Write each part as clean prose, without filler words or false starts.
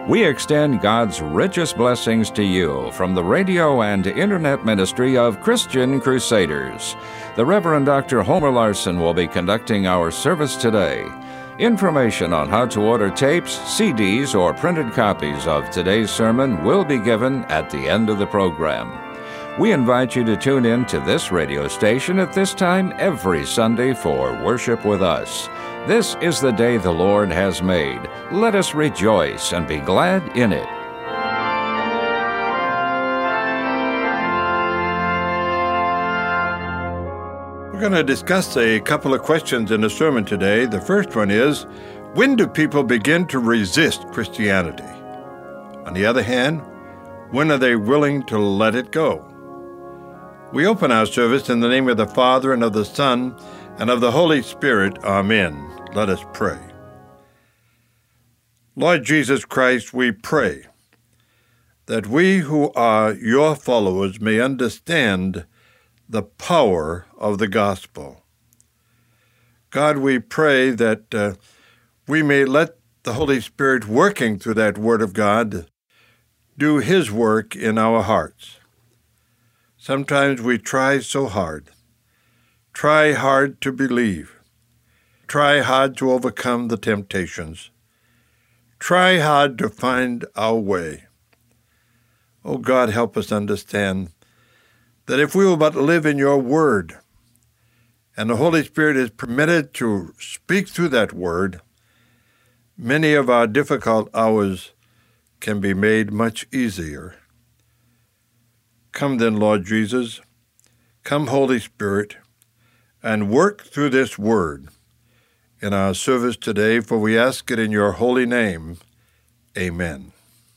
We extend God's richest blessings to you from the radio and internet ministry of Christian Crusaders. The Reverend Dr. Homer Larson will be conducting our service today. Information on how to order tapes, CDs, or printed copies of today's sermon will be given at the end of the program. We invite you to tune in to this radio station at this time every Sunday for worship with us. This is the day the Lord has made. Let us rejoice and be glad in it. We're going to discuss a couple of questions in the sermon today. The first one is, when do people begin to resist Christianity? On the other hand, when are they willing to let it go? We open our service in the name of the Father, and of the Son, and of the Holy Spirit. Amen. Let us pray. Lord Jesus Christ, we pray that we who are your followers may understand the power of the gospel. God, we pray that we may let the Holy Spirit working through that Word of God do His work in our hearts. Sometimes we try so hard. Try hard to believe. Try hard to overcome the temptations. Try hard to find our way. Oh God, help us understand that if we will but live in your word, and the Holy Spirit is permitted to speak through that word, many of our difficult hours can be made much easier. Come then, Lord Jesus. Come, Holy Spirit, and work through this word in our service today, for we ask it in your holy name. Amen.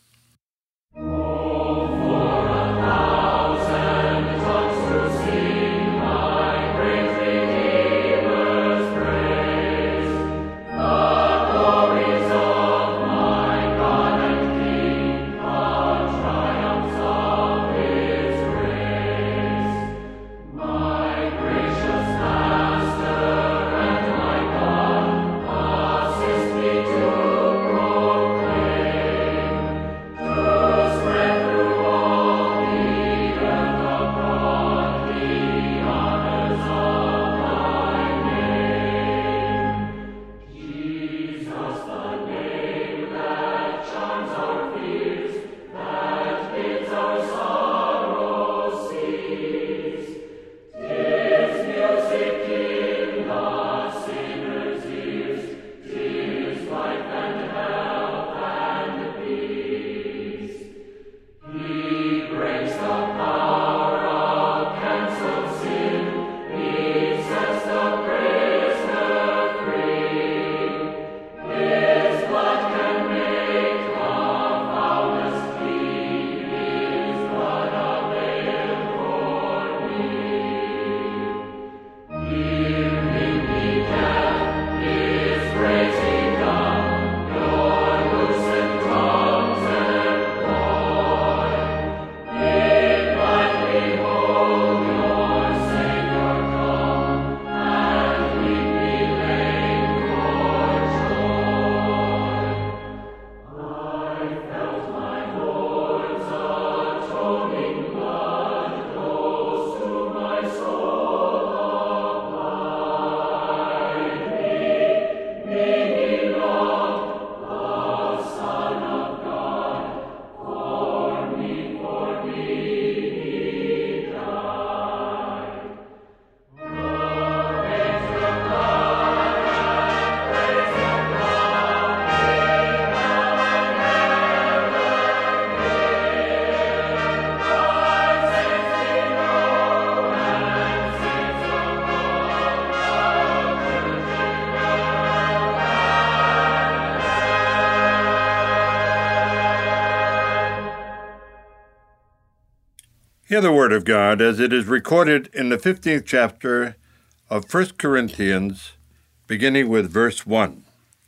Hear the word of God as it is recorded in the 15th chapter of 1 Corinthians, beginning with verse 1.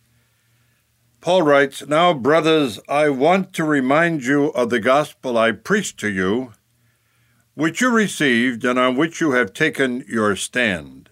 Paul writes, "Now, brothers, I want to remind you of the gospel I preached to you, which you received and on which you have taken your stand.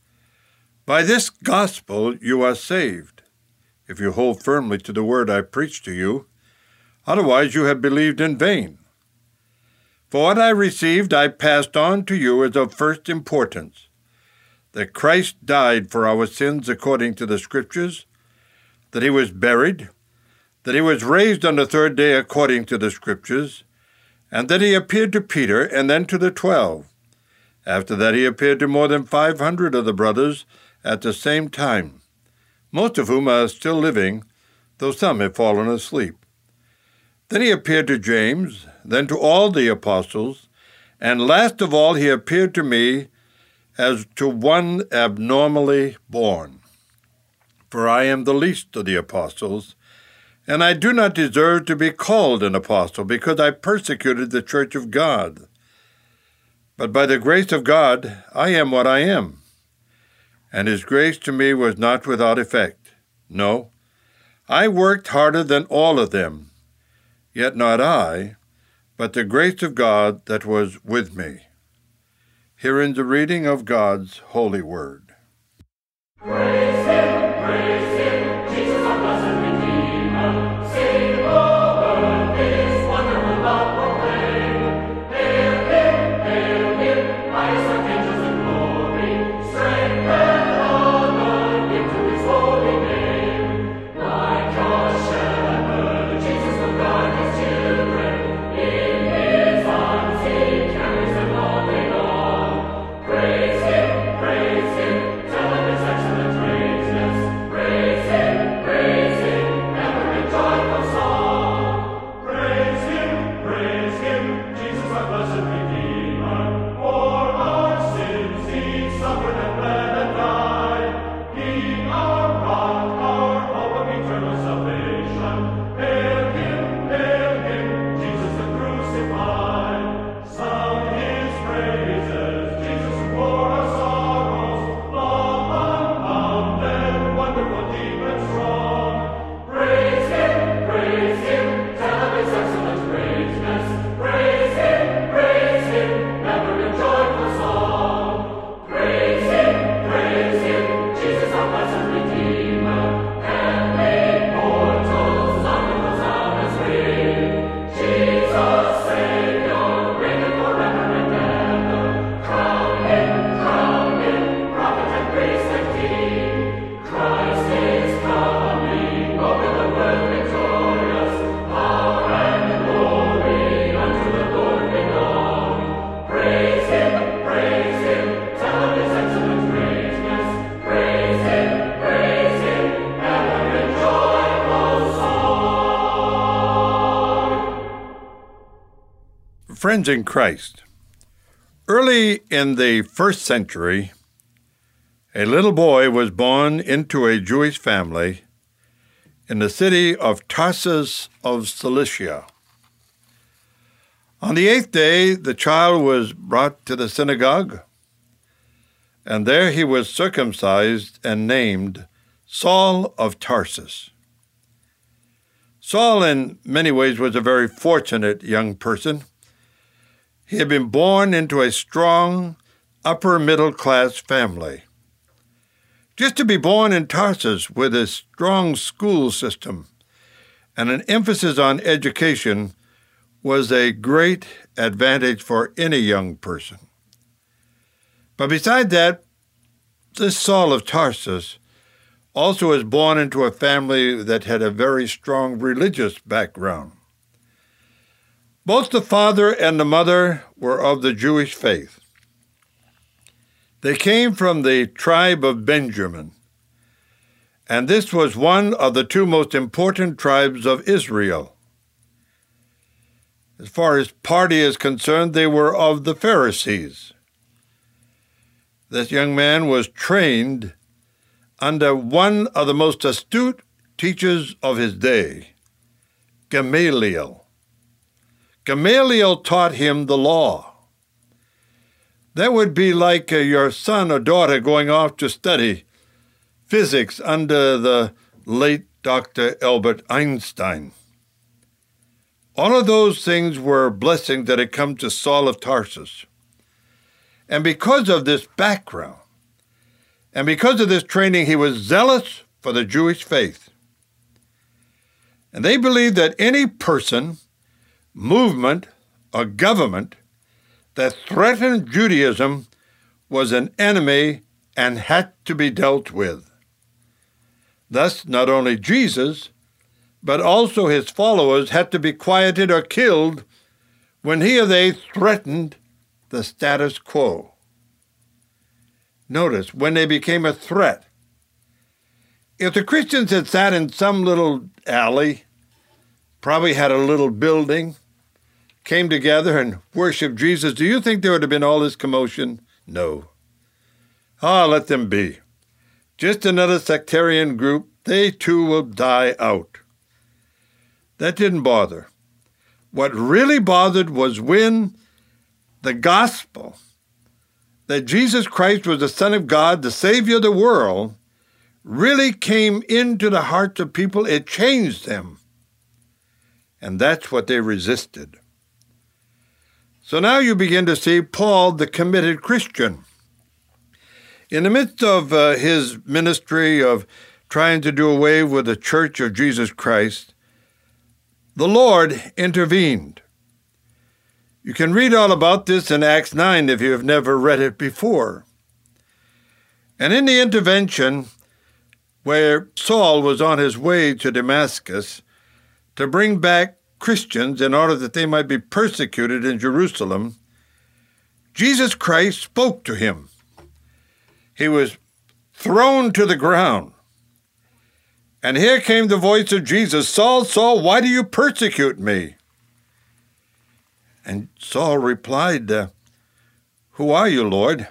By this gospel you are saved, if you hold firmly to the word I preached to you, Otherwise you have believed in vain. For what I received I passed on to you as of first importance, that Christ died for our sins according to the Scriptures, that he was buried, that he was raised on the third day according to the Scriptures, and that he appeared to Peter and then to the 12. After that he appeared to more than 500 of the brothers at the same time, most of whom are still living, though some have fallen asleep. Then he appeared to James, then to all the apostles, and last of all he appeared to me as to one abnormally born. For I am the least of the apostles, and I do not deserve to be called an apostle, because I persecuted the church of God. But by the grace of God I am what I am. And his grace to me was not without effect. No, I worked harder than all of them, yet not I, but the grace of God that was with me. Here ends the reading of God's holy word. Praise him, Jesus our blessed Redeemer. Sing, O earth, his wonderful love proclaim. Hail him, highest archangels in glory. Strength and honor give to his holy name. Like a shepherd, Jesus will guide his children. In his arms he carries them all day long. Praise him, tell him his excellent greatness. Praise him, ever in joyful song. Praise him, Jesus our blessed Redeemer. For our sins he suffered and bled and died. He our rock, our hope of eternal salvation. Hail him, Jesus the crucified. Sung his praises, Jesus who bore our sorrows, long unbounded, wonderful, deep and strong. Praise him, tell of his excellent greatness. Praise him, ever in joyful song. Praise him, Jesus our blessed Redeemer. And made mortals wonderful sound as ring. Jesus Savior, reigning forever and ever. Crown him, prophet and priest and king. Christ is coming, over the world victorious. Power and glory unto the Lord belong. Praise him, tell of his excellent greatness. Praise him, ever in joyful song. Friends in Christ, early in the first century, a little boy was born into a Jewish family in the city of Tarsus of Cilicia. On the 8th day, the child was brought to the synagogue, and there he was circumcised and named Saul of Tarsus. Saul, in many ways, was a very fortunate young person. He had been born into a strong, upper-middle-class family. Just to be born in Tarsus with a strong school system and an emphasis on education was a great advantage for any young person. But beside that, this Saul of Tarsus also was born into a family that had a very strong religious background. Both the father and the mother were of the Jewish faith. They came from the tribe of Benjamin, and this was one of the two most important tribes of Israel. As far as party is concerned, they were of the Pharisees. This young man was trained under one of the most astute teachers of his day, Gamaliel. Gamaliel taught him the law. That would be like your son or daughter going off to study physics under the late Dr. Albert Einstein. All of those things were blessings that had come to Saul of Tarsus. And because of this background, and because of this training, he was zealous for the Jewish faith. And they believed that any person, movement, or government that threatened Judaism was an enemy and had to be dealt with. Thus, not only Jesus, but also his followers had to be quieted or killed when he or they threatened the status quo. Notice, when they became a threat. If the Christians had sat in some little alley, probably had a little building, came together and worshiped Jesus, do you think there would have been all this commotion? No. Let them be. Just another sectarian group. They too will die out. That didn't bother. What really bothered was when the gospel that Jesus Christ was the Son of God, the Savior of the world, really came into the hearts of people. It changed them. And that's what they resisted. So now you begin to see Paul, the committed Christian. In the midst of his ministry of trying to do away with the Church of Jesus Christ, the Lord intervened. You can read all about this in Acts 9 if you have never read it before. And in the intervention, where Saul was on his way to Damascus to bring back Christians in order that they might be persecuted in Jerusalem, Jesus Christ spoke to him. He was thrown to the ground. And here came the voice of Jesus, "Saul, Saul, why do you persecute me?" And Saul replied, "Who are you, Lord?"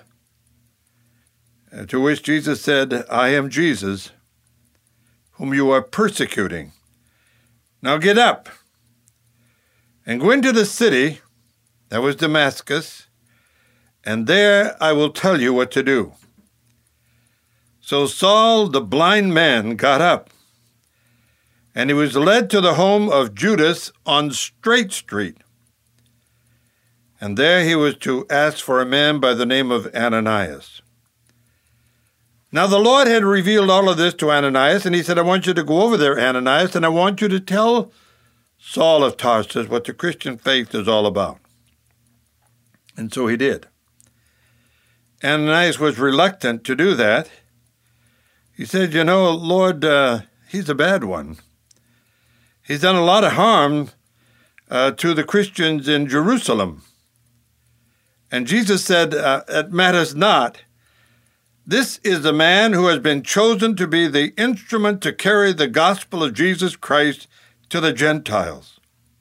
To which Jesus said, "I am Jesus, whom you are persecuting. Now get up and go into the city," that was Damascus, "and there I will tell you what to do." So Saul, the blind man, got up, and he was led to the home of Judas on Straight Street. And there he was to ask for a man by the name of Ananias. Now the Lord had revealed all of this to Ananias, and he said, "I want you to go over there, Ananias, and I want you to tell Saul of Tarsus what the Christian faith is all about." And so he did. Ananias was reluctant to do that. He said, "Lord, he's a bad one. He's done a lot of harm to the Christians in Jerusalem." And Jesus said, "It matters not. This is the man who has been chosen to be the instrument to carry the gospel of Jesus Christ to the Gentiles."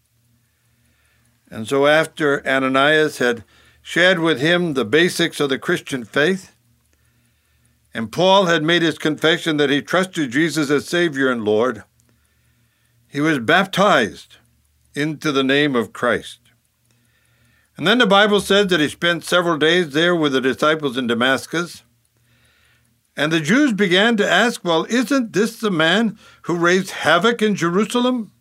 And so after Ananias had shared with him the basics of the Christian faith, and Paul had made his confession that he trusted Jesus as Savior and Lord, he was baptized into the name of Christ. And then the Bible says that he spent several days there with the disciples in Damascus. And the Jews began to ask, "Well, isn't this the man who raised havoc in Jerusalem?"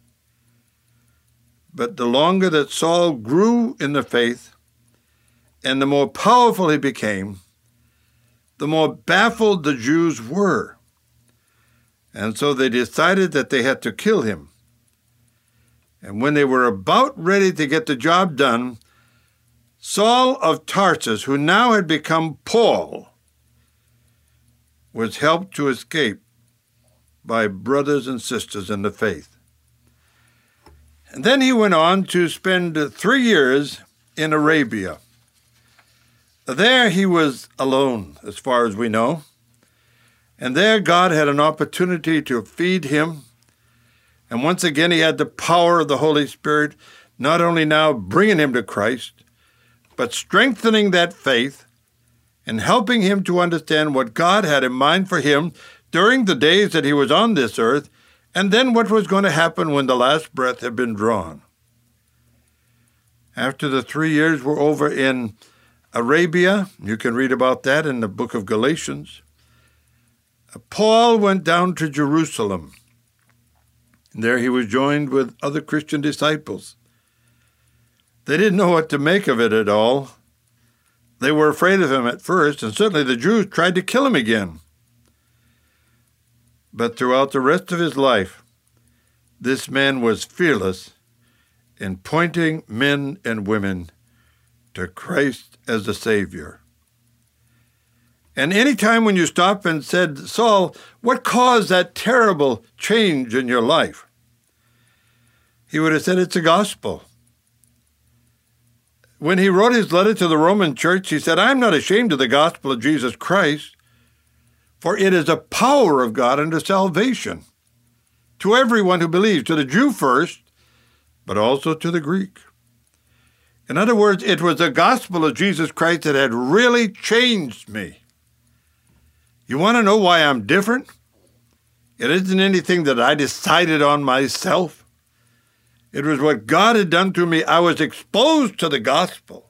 But the longer that Saul grew in the faith, and the more powerful he became, the more baffled the Jews were. And so they decided that they had to kill him. And when they were about ready to get the job done, Saul of Tarsus, who now had become Paul, was helped to escape by brothers and sisters in the faith. And then he went on to spend 3 years in Arabia. There he was alone, as far as we know. And there God had an opportunity to feed him. And once again he had the power of the Holy Spirit, not only now bringing him to Christ, but strengthening that faith and helping him to understand what God had in mind for him during the days that he was on this earth, and then what was going to happen when the last breath had been drawn. After the 3 years were over in Arabia, you can read about that in the book of Galatians, Paul went down to Jerusalem. There he was joined with other Christian disciples. They didn't know what to make of it at all. They were afraid of him at first, and certainly the Jews tried to kill him again. But throughout the rest of his life, this man was fearless in pointing men and women to Christ as the Savior. And any time when you stop and said, Saul, what caused that terrible change in your life? He would have said, it's the gospel. When he wrote his letter to the Roman church, he said, I'm not ashamed of the gospel of Jesus Christ, for it is a power of God unto salvation to everyone who believes, to the Jew first, but also to the Greek. In other words, it was the gospel of Jesus Christ that had really changed me. You want to know why I'm different? It isn't anything that I decided on myself. It was what God had done to me. I was exposed to the gospel.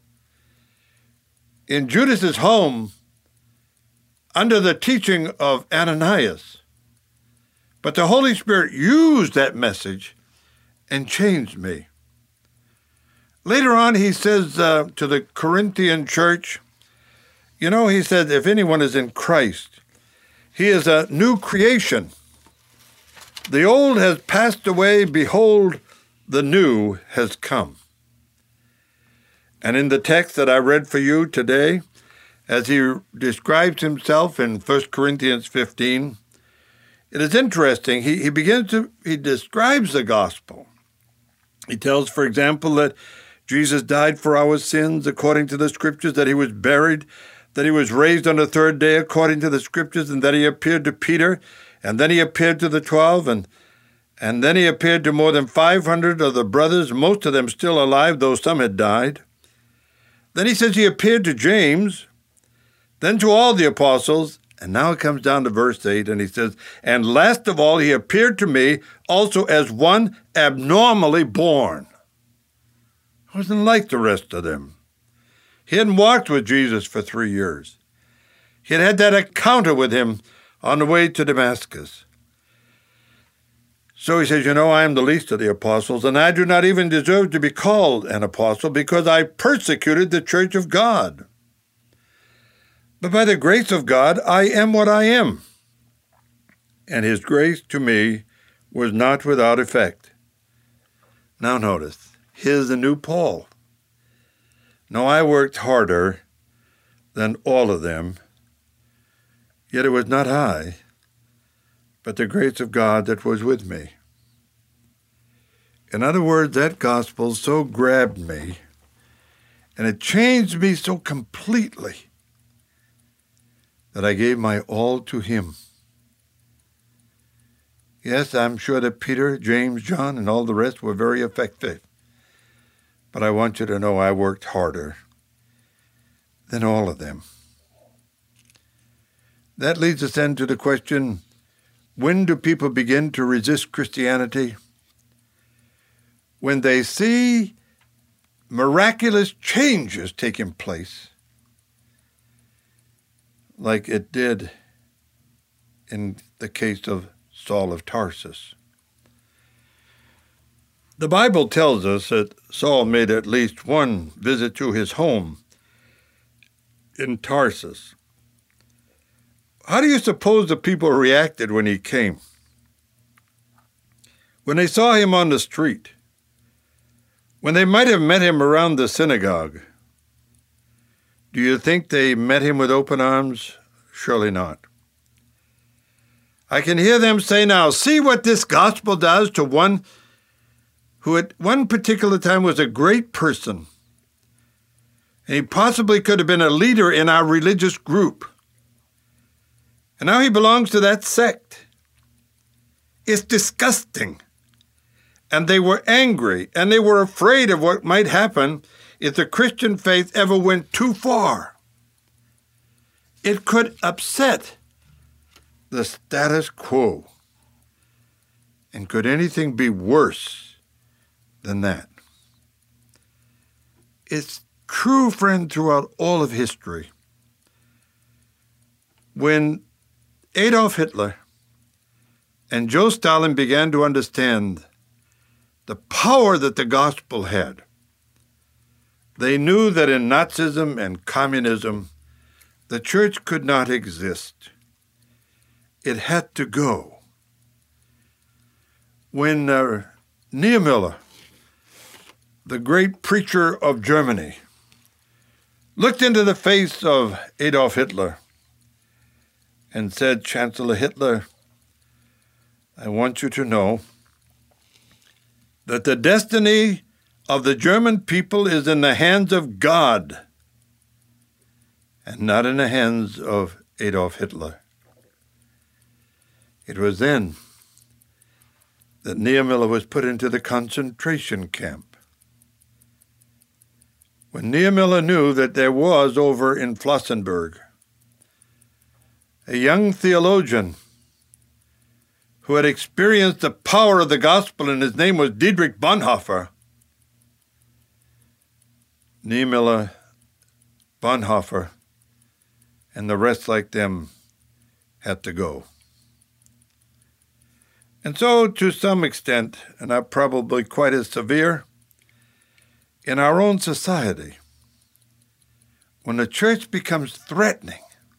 In Judas's home, under the teaching of Ananias. But the Holy Spirit used that message and changed me. Later on, he says to the Corinthian church, he said, if anyone is in Christ, he is a new creation. The old has passed away, behold, the new has come. And in the text that I read for you today, as he describes himself in 1 Corinthians 15, it is interesting. He describes the gospel. He tells, for example, that Jesus died for our sins according to the scriptures, that he was buried, that he was raised on the third day according to the scriptures, and that he appeared to Peter, and then he appeared to the 12, and then he appeared to more than 500 of the brothers, most of them still alive, though some had died. Then he says he appeared to James, then to all the apostles, and now it comes down to verse 8, and he says, and last of all, he appeared to me also as one abnormally born. I wasn't like the rest of them. He hadn't walked with Jesus for 3 years. He had that encounter with him on the way to Damascus. So he says, I am the least of the apostles, and I do not even deserve to be called an apostle because I persecuted the church of God. But by the grace of God, I am what I am. And his grace to me was not without effect. Now notice, here's the new Paul. No, I worked harder than all of them, yet it was not I, but the grace of God that was with me. In other words, that gospel so grabbed me, and it changed me so completely that I gave my all to him. Yes, I'm sure that Peter, James, John, and all the rest were very effective. But I want you to know I worked harder than all of them. That leads us then to the question, when do people begin to resist Christianity? When they see miraculous changes taking place, like it did in the case of Saul of Tarsus. The Bible tells us that Saul made at least one visit to his home in Tarsus. How do you suppose the people reacted when he came? When they saw him on the street? When they might have met him around the synagogue? Do you think they met him with open arms? Surely not. I can hear them say now, see what this gospel does to one who at one particular time was a great person. And he possibly could have been a leader in our religious group. And now he belongs to that sect. It's disgusting. And they were angry, and they were afraid of what might happen if the Christian faith ever went too far. It could upset the status quo. And could anything be worse than that? It's true, friend, throughout all of history. When Adolf Hitler and Joe Stalin began to understand the power that the gospel had, they knew that in Nazism and communism, the church could not exist. It had to go. when Niemöller, the great preacher of Germany, looked into the face of Adolf Hitler and said, "Chancellor Hitler, I want you to know that the destiny of the German people is in the hands of God and not in the hands of Adolf Hitler." It was then that Niemöller was put into the concentration camp. When Niemöller knew that there was over in Flossenburg a young theologian who had experienced the power of the gospel, and his name was Dietrich Bonhoeffer, Niemöller, Bonhoeffer, and the rest like them had to go. And so, to some extent, and not probably quite as severe, in our own society, when the church becomes threatening,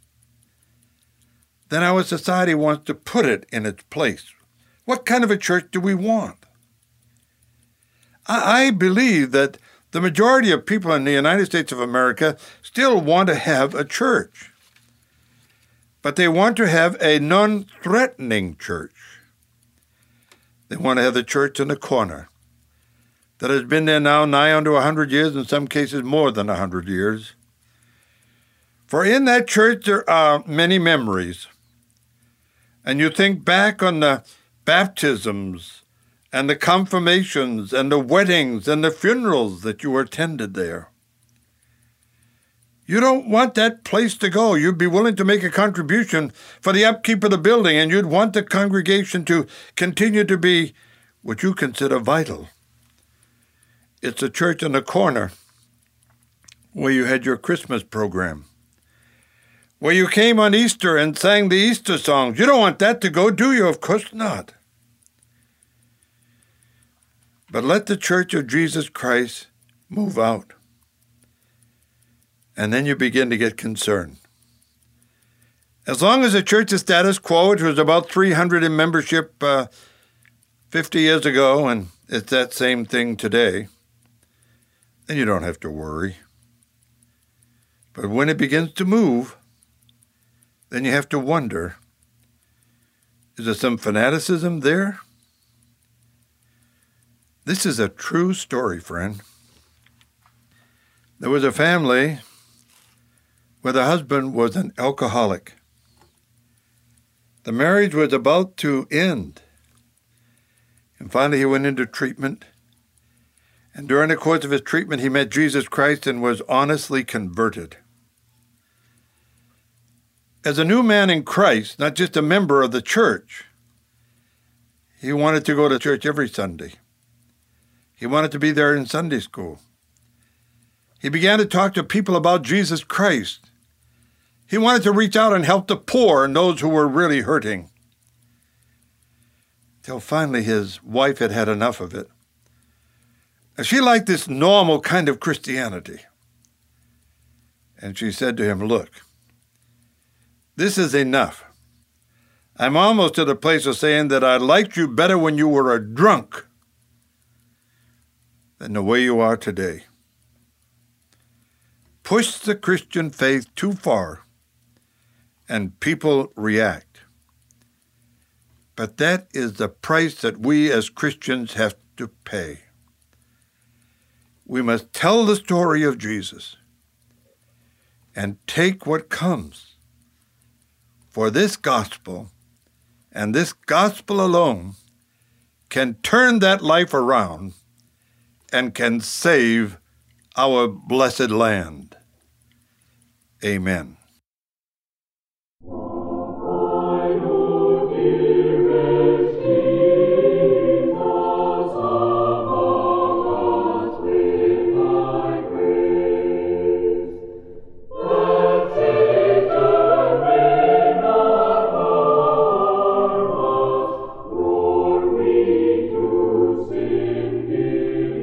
then our society wants to put it in its place. What kind of a church do we want? I believe that the majority of people in the United States of America still want to have a church, but they want to have a non-threatening church. They want to have the church in the corner that has been there now nigh unto 100 years, in some cases more than 100 years. For in that church there are many memories. And you think back on the baptisms and the confirmations and the weddings and the funerals that you attended there. You don't want that place to go. You'd be willing to make a contribution for the upkeep of the building, and you'd want the congregation to continue to be what you consider vital. It's a church in the corner where you had your Christmas program, where you came on Easter and sang the Easter songs. You don't want that to go, do you? Of course not. But let the Church of Jesus Christ move out. And then you begin to get concerned. As long as the church is status quo, which was about 300 in membership 50 years ago, and it's that same thing today, then you don't have to worry. But when it begins to move, then you have to wonder, is there some fanaticism there? This is a true story, friend. There was a family where the husband was an alcoholic. The marriage was about to end. And finally he went into treatment. And during the course of his treatment, he met Jesus Christ and was honestly converted. As a new man in Christ, not just a member of the church, he wanted to go to church every Sunday. He wanted to be there in Sunday school. He began to talk to people about Jesus Christ. He wanted to reach out and help the poor and those who were really hurting. Till finally his wife had had enough of it. And she liked this normal kind of Christianity. And she said to him, "Look, this is enough. I'm almost to the place of saying that I liked you better when you were a drunk than the way you are today. Push the Christian faith too far, and people react. But that is the price that we as Christians have to pay. We must tell the story of Jesus and take what comes. For this gospel, and this gospel alone, can turn that life around and can save our blessed land." Amen.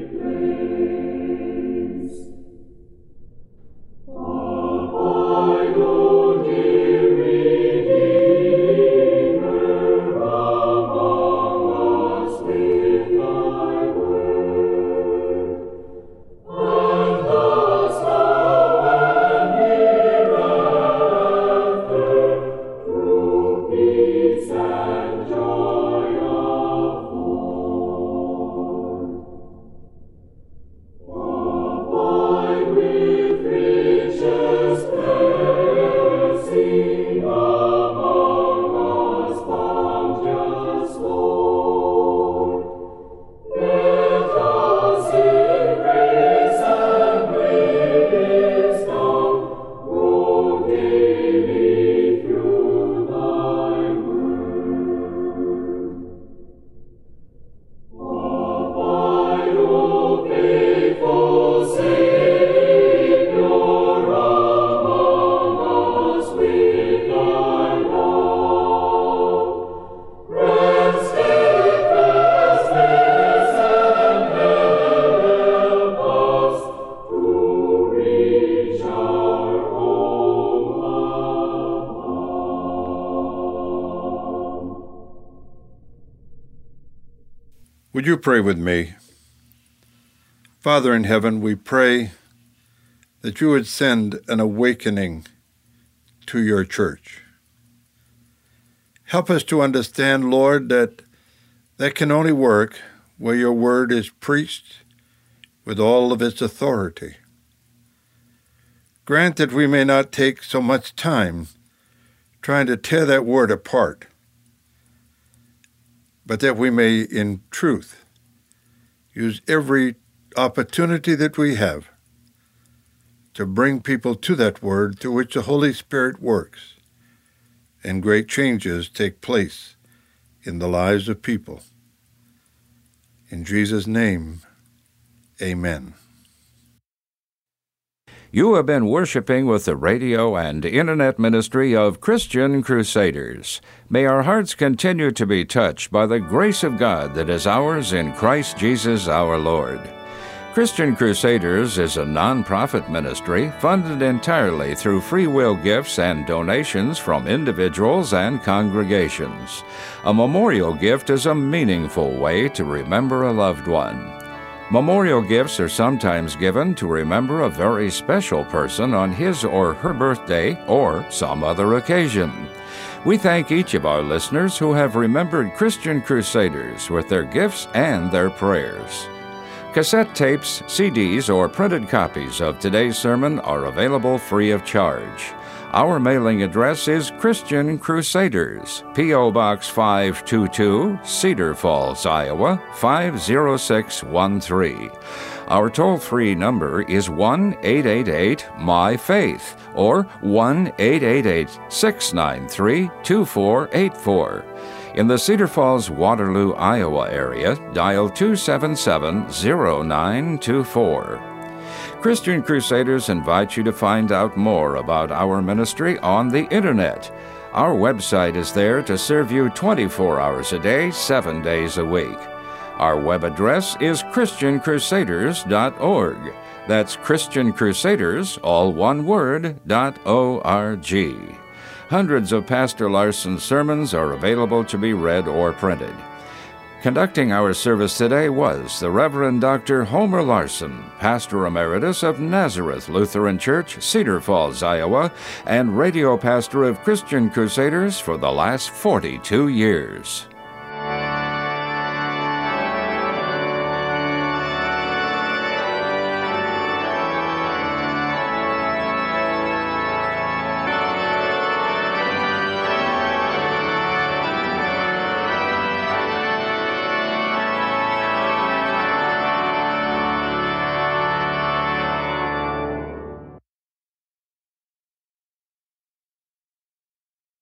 I Would you pray with me? Father in heaven, we pray that you would send an awakening to your church. Help us to understand, Lord, that can only work where your word is preached with all of its authority. Grant that we may not take so much time trying to tear that word apart, but that we may, in truth, use every opportunity that we have to bring people to that word through which the Holy Spirit works, and great changes take place in the lives of people. In Jesus' name, amen. You have been worshiping with the radio and internet ministry of Christian Crusaders. May our hearts continue to be touched by the grace of God that is ours in Christ Jesus our Lord. Christian Crusaders is a non-profit ministry funded entirely through free will gifts and donations from individuals and congregations. A memorial gift is a meaningful way to remember a loved one. Memorial gifts are sometimes given to remember a very special person on his or her birthday or some other occasion. We thank each of our listeners who have remembered Christian Crusaders with their gifts and their prayers. Cassette tapes, CDs, or printed copies of today's sermon are available free of charge. Our mailing address is Christian Crusaders, P.O. Box 522, Cedar Falls, Iowa, 50613. Our toll-free number is 1-888-MY-FAITH or 1-888-693-2484. In the Cedar Falls, Waterloo, Iowa area, dial 277-0924. Christian Crusaders invite you to find out more about our ministry on the Internet. Our website is there to serve you 24 hours a day, 7 days a week. Our web address is ChristianCrusaders.org. That's Christian Crusaders, all one word, .org. Hundreds of Pastor Larson's sermons are available to be read or printed. Conducting our service today was the Reverend Dr. Homer Larson, Pastor Emeritus of Nazareth Lutheran Church, Cedar Falls, Iowa, and radio pastor of Christian Crusaders for the last 42 years.